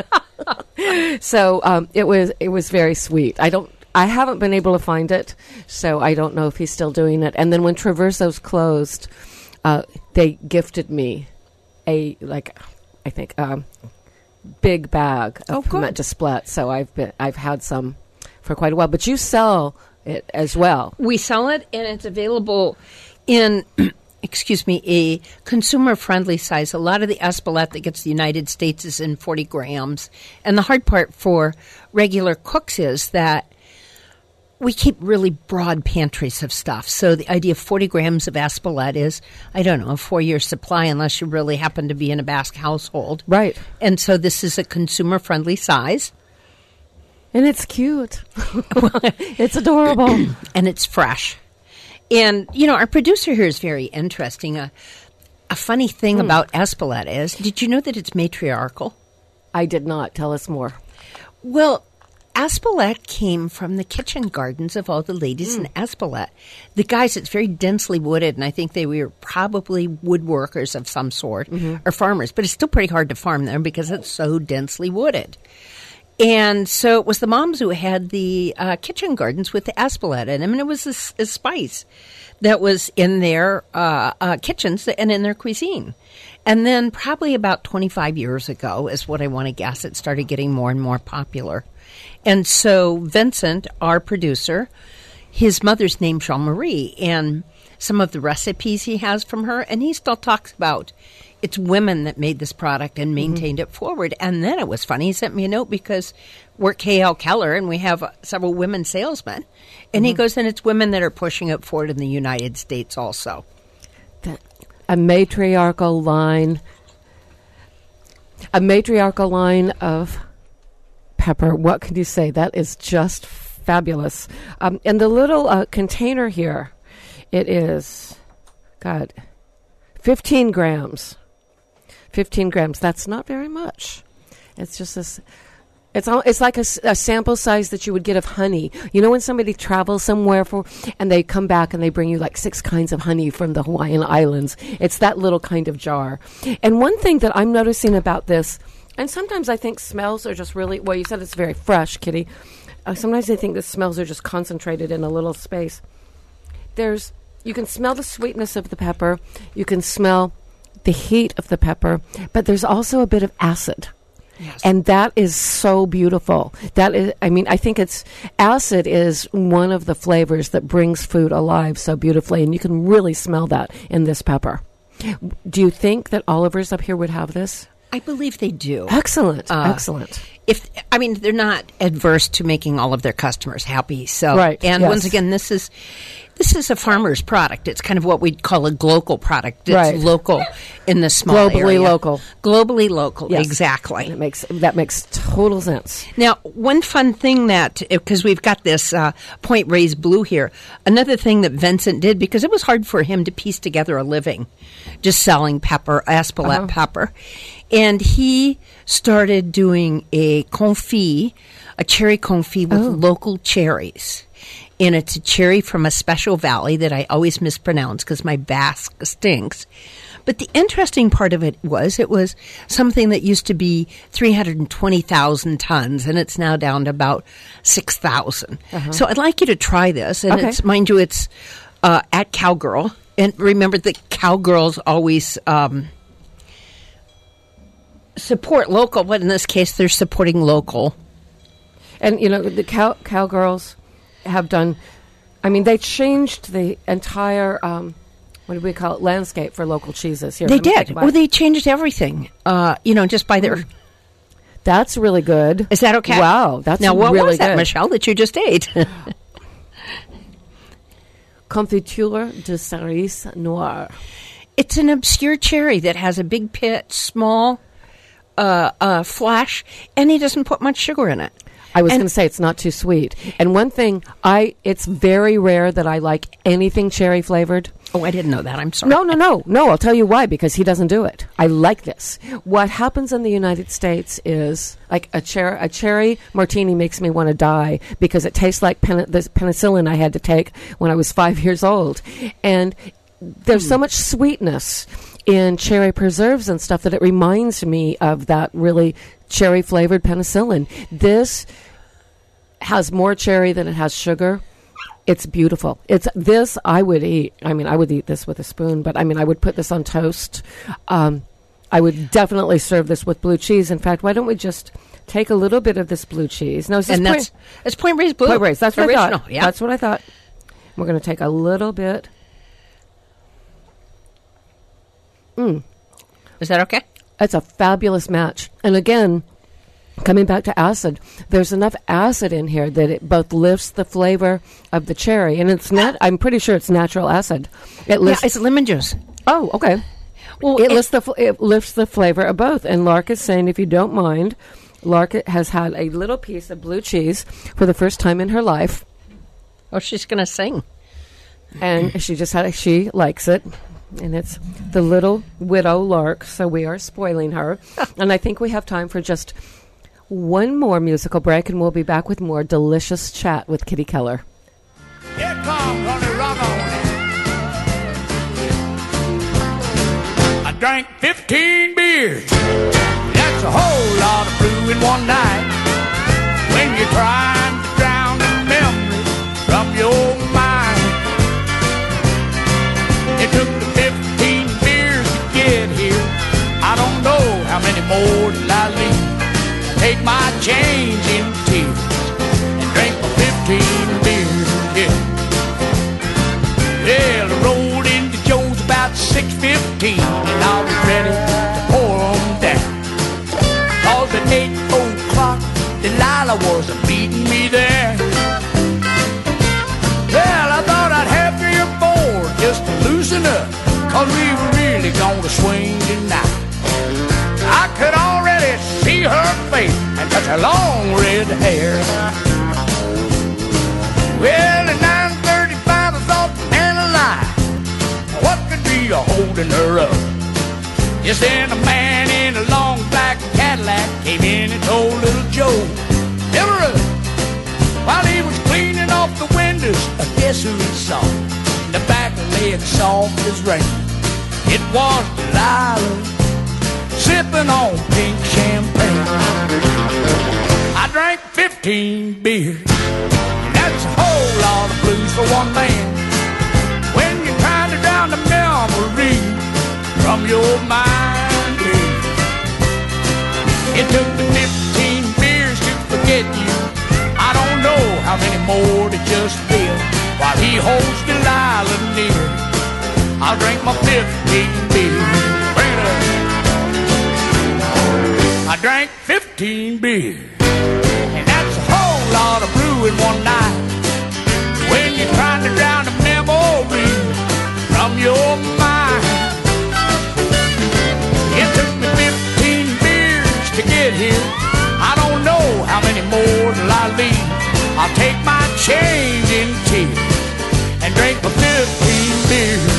So um, it was it was very sweet. I don't. I haven't been able to find it, so I don't know if he's still doing it. And then when Traverso's closed, uh, they gifted me a like, I think, um, big bag of Oh, good. Piment d'Espelette. So I've been I've had some for quite a while. But you sell it as well. We sell it, and it's available in, excuse me, a consumer-friendly size. A lot of the Espelette that gets to the United States is in forty grams. And the hard part for regular cooks is that we keep really broad pantries of stuff. So the idea of forty grams of Espelette is, I don't know, a four-year supply unless you really happen to be in a Basque household. Right. And so this is a consumer-friendly size, And it's cute. It's adorable. and it's fresh. And, you know, our producer here is very interesting. Uh, a funny thing about Espelette is, did you know that it's matriarchal? I did not. Tell us more. Well, Espelette came from the kitchen gardens of all the ladies in Espelette. The guys, it's very densely wooded, and I think they were probably woodworkers of some sort or farmers, but it's still pretty hard to farm there because it's so densely wooded. And so it was the moms who had the uh, kitchen gardens with the Espelette in them, and it was a, s- a spice that was in their uh, uh, kitchens and in their cuisine. And then probably about twenty-five years ago is what I want to guess, it started getting more and more popular. And so Vincent, our producer, his mother's named Jean-Marie, and some of the recipes he has from her, and he still talks about it's women that made this product and maintained it forward. And then it was funny. He sent me a note because we're K L Keller and we have uh, several women salesmen. And he goes, and it's women that are pushing it forward in the United States also. That, a matriarchal line. A matriarchal line of pepper. What can you say? That is just fabulous. Um, and the little uh, container here, it is, God, fifteen grams. fifteen grams. That's not very much. It's just this. It's all, it's like a, s- a sample size that you would get of honey. You know when somebody travels somewhere for and they come back and they bring you like six kinds of honey from the Hawaiian Islands. It's that little kind of jar. And one thing that I'm noticing about this, and sometimes I think smells are just really, well, you said it's very fresh, Kitty. Uh, sometimes I think the smells are just concentrated in a little space. There's, you can smell the sweetness of the pepper. You can smell the heat of the pepper, but there's also a bit of acid. Yes. And that is so beautiful. That is, I mean, I think it's, acid is one of the flavors that brings food alive so beautifully, and you can really smell that in this pepper. Do you think that Oliver's up here would have this? I believe they do. Excellent, Uh, excellent. If I mean, they're not adverse to making all of their customers happy. So, Right, and yes. once again, this is this is a farmer's product. It's kind of what we'd call a glocal product. It's Right. local in the small Globally area. local. Globally local. Yes. Exactly. That makes that makes total sense. Now, one fun thing that, because we've got this uh, Point Reyes Blue here, another thing that Vincent did, because it was hard for him to piece together a living just selling pepper, Espelette Uh-huh. pepper, and he started doing a confit, a cherry confit with Oh. local cherries. And it's a cherry from a special valley that I always mispronounce because my Basque stinks. But the interesting part of it was it was something that used to be three hundred twenty thousand tons, and it's now down to about six thousand. So I'd like you to try this. And Okay. it's, mind you, it's uh, at Cowgirl. And remember that Cowgirls always um, support local, but in this case, they're supporting local. And you know the cow cowgirls have done. I mean, they changed the entire um, what do we call it, landscape for local cheeses here. They Let me take did. a bite. Well, they changed everything. Uh, you know, just by their. That's really good. Is that okay? Wow, that's now what really was that, good. Michelle, that you just ate? Confiture de cerise noire. It's an obscure cherry that has a big pit, small uh, uh, flash, and he doesn't put much sugar in it. I was And- going to say it's not too sweet. And one thing, I it's very rare that I like anything cherry flavored. Oh, I didn't know that. I'm sorry. No, no, no, no. I'll tell you why, because he doesn't do it. I like this. What happens in the United States is like a cherry, a cherry martini makes me want to die because it tastes like pen- the penicillin I had to take when I was five years old. And there's so much sweetness in cherry preserves and stuff that it reminds me of that really cherry flavored penicillin. This has more cherry than it has sugar. It's beautiful. It's this I would eat. I mean, I would eat this with a spoon, but I mean, I would put this on toast. Um, I would definitely serve this with blue cheese. In fact, why don't we just take a little bit of this blue cheese? No, is this And that's, point, it's Point Reyes Blue. Point Reyes. That's what I Original, thought. yeah. That's what I thought. We're going to take a little bit. Is that okay? It's a fabulous match. And again, coming back to acid, there's enough acid in here that it both lifts the flavor of the cherry, and it's not. I'm pretty sure it's natural acid. It lifts. Yeah, it's lemon juice. oh, okay. Well, It lifts the fl- it lifts the flavor of both. And Lark is saying, if you don't mind, Lark has had a little piece of blue cheese for the first time in her life, Oh, she's going to sing. and she just had. She likes it. And it's the little widow Lark, so we are spoiling her. And I think we have time for just one more musical break, and we'll be back with more delicious chat with Kitty Keller. Here comes on the rock on. I drank fifteen beers. That's a whole lot of brew in one night. When you're trying to drown the memory from your mind. It took me fifteen beers to get here. I don't know how many more till I leave. Take my change in tears and drink my fifteen beers. Yeah. Well, I rolled into Joe's about six fifteen, and I was ready to pour 'em down. Cause at eight o'clock, Delilah was beating me there. Well, I thought I'd have three or four just to loosen up, cause we were really gonna swing tonight. I could already see her face and touch her long red hair. Well, at nine thirty-five I thought, man alive, what could be a holding her up? Just then a man in a long black Cadillac came in and told little Joe, never up. While he was cleaning off the windows, I guess who he saw? In the back leg soft as rain. It was Delilah, sipping on pink champagne. I drank fifteen beers, and that's a whole lot of blues for one man. When you're trying to drown the memory from your mind, it took me fifteen beers to forget you. I don't know how many more to just live while he holds Delilah near. I'll drink my fifteen beers. Bring it up. I drank fifteen beers, and that's a whole lot of brew in one night. When you're trying to drown the memory from your mind. It took me fifteen beers to get here. I don't know how many more till I leave. I'll take my change in tears and drink my fifteen beers.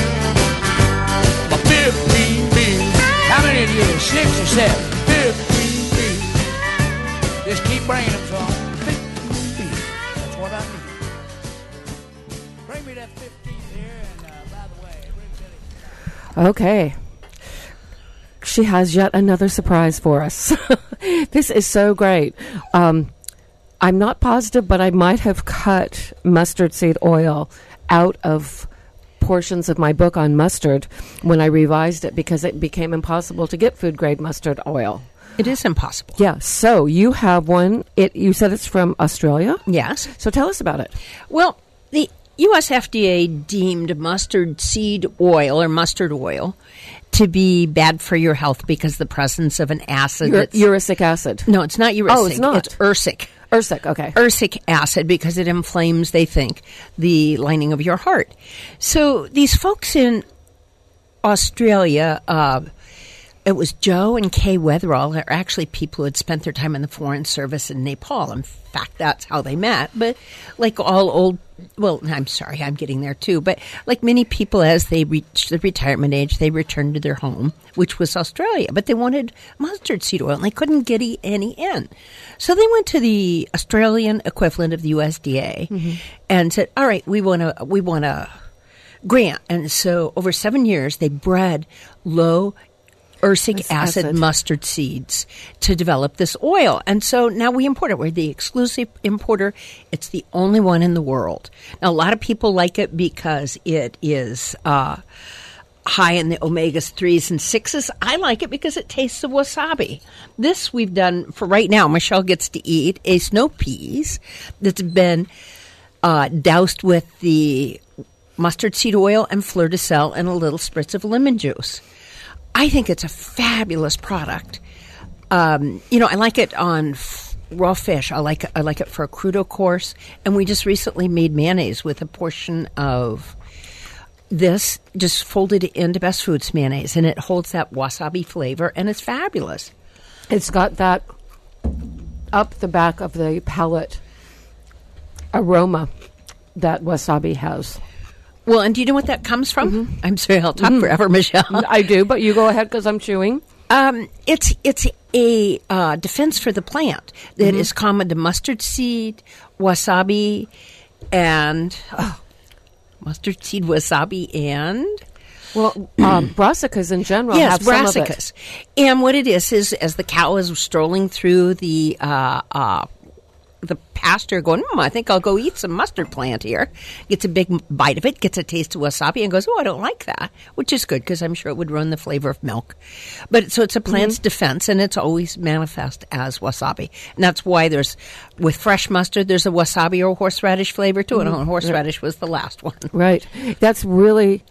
My fifteen beers. How many of you? Six or seven? Fifteen beers. Just keep bringing them some. Fifteen beers. That's what I need. Bring me that fifteen here, and uh, by the way, bring Billy. Okay. She has yet another surprise for us. This is so great. Um, I'm not positive, but I might have cut mustard seed oil out of portions of my book on mustard when I revised it because it became impossible to get food grade mustard oil. It is impossible. Yeah, so you have one. It you said it's from Australia? Yes. So tell us about it. Well, the U S F D A deemed mustard seed oil or mustard oil to be bad for your health because of the presence of an acid. Ur- that's, uric acid. no, it's not uric. Oh, it's not. It's ursic. Ursic, okay. Ursic acid because it inflames, they think, the lining of your heart. So these folks in Australia, uh, it was Joe and Kay Weatherall. They're actually people who had spent their time in the Foreign Service in Nepal. In fact, that's how they met. But like all old, well, I'm sorry, I'm getting there too. But like many people, as they reached the retirement age, they returned to their home, which was Australia. But they wanted mustard seed oil, and they couldn't get e- any in. So they went to the Australian equivalent of the U S D A mm-hmm. and said, all right, we want to, we want to grant. And so over seven years, they bred low ursic acid, acid mustard seeds to develop this oil. And so now we import it. We're the exclusive importer. It's the only one in the world. Now, a lot of people like it because it is uh, high in the omega threes and sixes. I like it because it tastes of wasabi. This we've done for right now. Michelle gets to eat a snow peas that's been uh, doused with the mustard seed oil and fleur de sel and a little spritz of lemon juice. I think it's a fabulous product. Um, you know, I like it on f- raw fish. I like it, I like it for a crudo course. And we just recently made mayonnaise with a portion of this, just folded into Best Foods mayonnaise, and it holds that wasabi flavor, and it's fabulous. It's got that up the back of the palate aroma that wasabi has. Well, and do you know what that comes from? Mm-hmm. I'm sorry, I'll talk mm-hmm. forever, Michelle. I do, but you go ahead because I'm chewing. Um, it's it's a uh, defense for the plant that mm-hmm. is common to mustard seed, wasabi, and oh, mustard seed, wasabi, and well, um, brassicas in general. Yes, have brassicas. Some of it. And what it is is, as the cow is strolling through the uh, uh, the pasture, going, hmm, I think I'll go eat some mustard plant here. Gets a big bite of it, gets a taste of wasabi, and goes, oh, I don't like that, which is good because I'm sure it would ruin the flavor of milk. But so it's a plant's mm-hmm. defense, and it's always manifest as wasabi. And that's why there's, with fresh mustard, there's a wasabi or horseradish flavor to it. Mm-hmm. And horseradish was the last one. Right. That's really,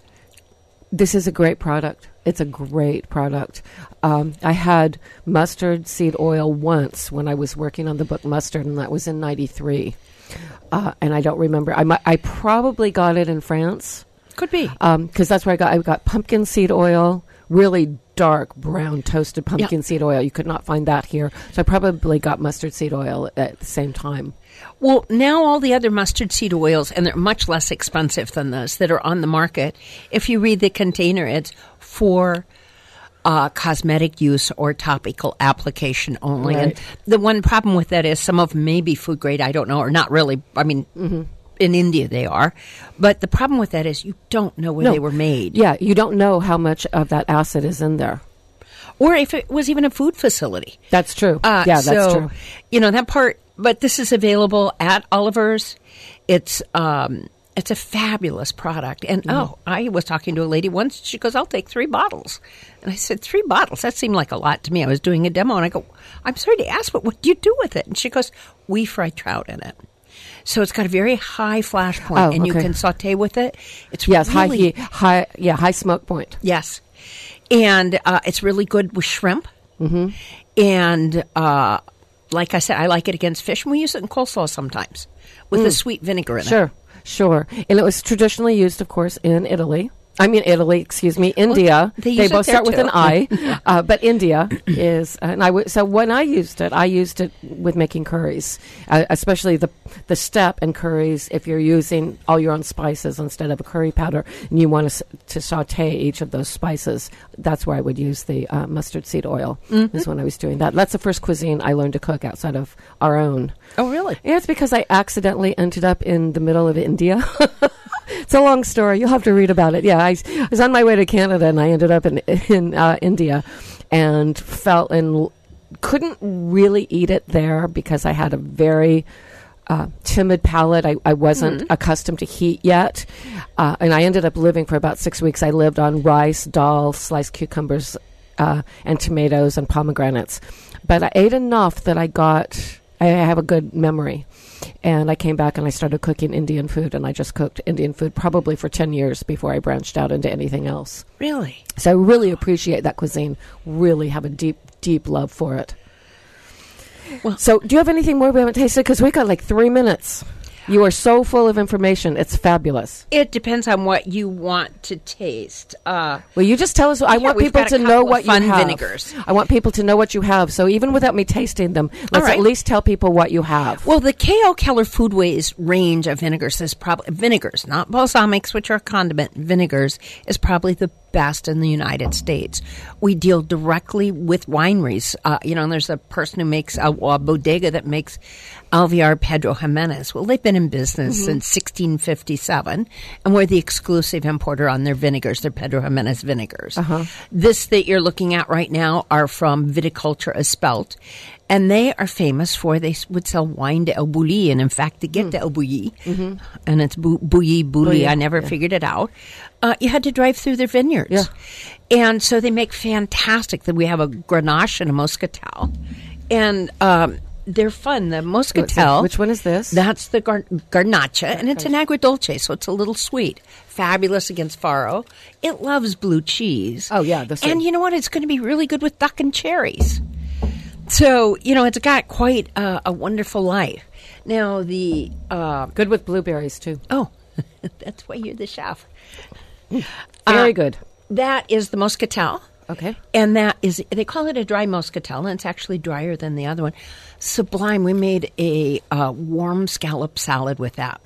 this is a great product. It's a great product. Um, I had mustard seed oil once when I was working on the book Mustard, and that was in ninety-three. Uh, and I don't remember. I, might, I probably got it in France. Could be. Because um, that's where I got I got pumpkin seed oil, really dark brown toasted pumpkin yep. seed oil. You could not find that here. So I probably got mustard seed oil at the same time. Well, now all the other mustard seed oils, and they're much less expensive than those that are on the market. If you read the container, it's for uh, cosmetic use or topical application only. Right. And the one problem with that is some of them may be food grade, I don't know, or not really. I mean, mm-hmm. in India they are. But the problem with that is you don't know where no. they were made. Yeah, you don't know how much of that acid is in there. Or if it was even a food facility. That's true. Uh, yeah, so, that's true. You know, that part, but this is available at Oliver's. It's um, it's a fabulous product. And, mm. oh, I was talking to a lady once. She goes, I'll take three bottles. And I said, three bottles? That seemed like a lot to me. I was doing a demo, and I go, I'm sorry to ask, but what do you do with it? And she goes, we fry trout in it. So it's got a very high flash point, oh, and you okay. can saute with it. It's yes, really, high heat, high, yeah, high smoke point. Yes. And uh, it's really good with shrimp. Mm-hmm. And uh, like I said, I like it against fish, and we use it in coleslaw sometimes with mm. the sweet vinegar in sure, it. Sure, sure. And it was traditionally used, of course, in Italy. I mean, Italy, excuse me, India. Well, they they both start too. with an I, uh, but India is. Uh, and I w- so when I used it, I used it with making curries, uh, especially the the step in curries. If you're using all your own spices instead of a curry powder, and you want to to saute each of those spices, that's where I would use the uh, mustard seed oil. Mm-hmm. Is when I was doing that. That's the first cuisine I learned to cook outside of our own. Oh, really? Yeah, it's because I accidentally ended up in the middle of India. It's a long story. You'll have to read about it. Yeah, I, I was on my way to Canada, and I ended up in in uh, India, and felt and couldn't really eat it there because I had a very uh, timid palate. I, I wasn't mm-hmm. accustomed to heat yet, uh, and I ended up living for about six weeks. I lived on rice, dal, sliced cucumbers, uh, and tomatoes and pomegranates. But I ate enough that I got. I have a good memory. And I came back and I started cooking Indian food, and I just cooked Indian food probably for ten years before I branched out into anything else. Really? So I really appreciate that cuisine, really have a deep, deep love for it. Well, so do you have anything more we haven't tasted? Because we got like three minutes. You are so full of information. It's fabulous. It depends on what you want to taste. Uh, well, you just tell us. I yeah, want we've people got a to know couple what of fun you have. vinegars. I want people to know what you have. So even without me tasting them, let's right. at least tell people what you have. Well, the K L. Keller Foodways range of vinegars is probably vinegars, not balsamics, which are condiment. Vinegars is probably the best in the United States. We deal directly with wineries. Uh, you know, and there's a person who makes a, a bodega that makes Alvear Pedro Jimenez. Well, they've been in business mm-hmm. since sixteen fifty-seven, and we're the exclusive importer on their vinegars, their Pedro Jimenez vinegars. Uh-huh. This that you're looking at right now are from Viticulture Espelt, and they are famous for, they would sell wine to El Bulli, and in fact, to get mm. to El Bulli, mm-hmm. and it's bu- Bulli, Bulli, I never yeah. figured it out, uh, you had to drive through their vineyards. Yeah. And so they make fantastic, that we have a Grenache and a Muscatel, and um, they're fun. The Muscatel. Which one is this? That's the gar- Garnacha, and it's an agrodolce, so it's a little sweet. Fabulous against Faro. It loves blue cheese. Oh, yeah. The and you know what? It's going to be really good with duck and cherries. So, you know, it's got quite uh, a wonderful life. Now, the... Uh, good with blueberries, too. Oh, that's why you're the chef. Very uh, good. That is the Muscatel. Okay. And that is, they call it a dry Muscatel, and it's actually drier than the other one. Sublime. We made a uh, warm scallop salad with that.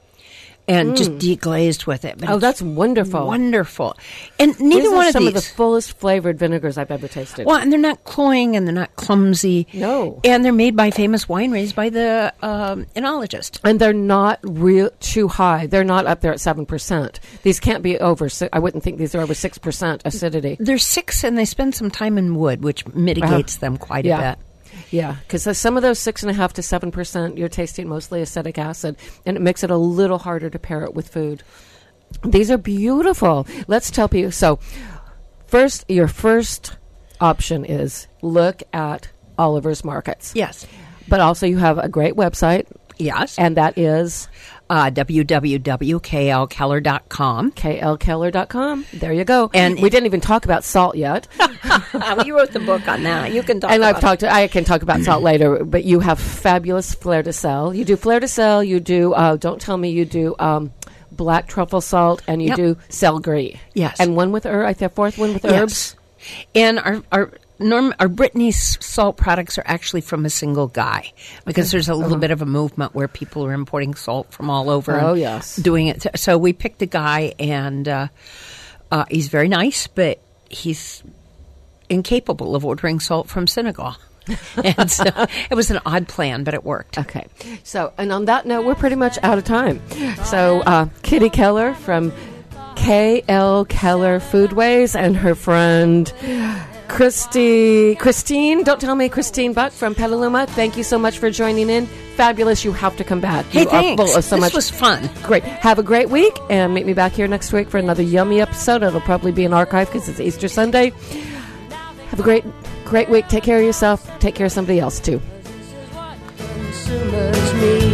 And mm. just deglazed with it. But oh, that's wonderful. Wonderful. And neither these one are of some these. of the fullest flavored vinegars I've ever tasted. Well, and they're not cloying and they're not clumsy. No. And they're made by famous wineries by the um, enologist. And they're not real too high. They're not up there at seven percent. These can't be over, I wouldn't think these are over six percent acidity. They're six, and they spend some time in wood, which mitigates uh, them quite yeah. a bit. Yeah, because some of those six and a half to seven percent, you're tasting mostly acetic acid, and it makes it a little harder to pair it with food. These are beautiful. Let's tell people. So, first, your first option is look at Oliver's Markets. Yes, but also you have a great website. Yes, and that is uh, w w w dot k l keller dot com. k l keller dot com. There you go. And we didn't even talk about salt yet. Well, you wrote the book on that. You can talk. And about I've talked. To, I can talk about salt later. But you have fabulous fleur de sel. You do fleur de sel. You do. Uh, don't tell me you do um, black truffle salt, and you yep. do cel gris. Yes, and one with herb. I think fourth one with herbs. Yes. And our our. Norm, our Brittany's salt products are actually from a single guy, because there's a little uh-huh. bit of a movement where people are importing salt from all over. Oh, yes. Doing it. So we picked a guy, and uh, uh, he's very nice, but he's incapable of ordering salt from Senegal. And so it was an odd plan, but it worked. Okay. So, and on that note, we're pretty much out of time. So, uh, Kitty Keller from K L. Keller Foodways and her friend... Christy, Christine, don't tell me, Christine Buck from Petaluma. Thank you so much for joining in. Fabulous. You have to come back. Hey, you thanks. Are full of so this much. was fun. Great. Have a great week, and meet me back here next week for another yummy episode. It'll probably be an archive because it's Easter Sunday. Have a great, great week. Take care of yourself. Take care of somebody else, too. Consumers need.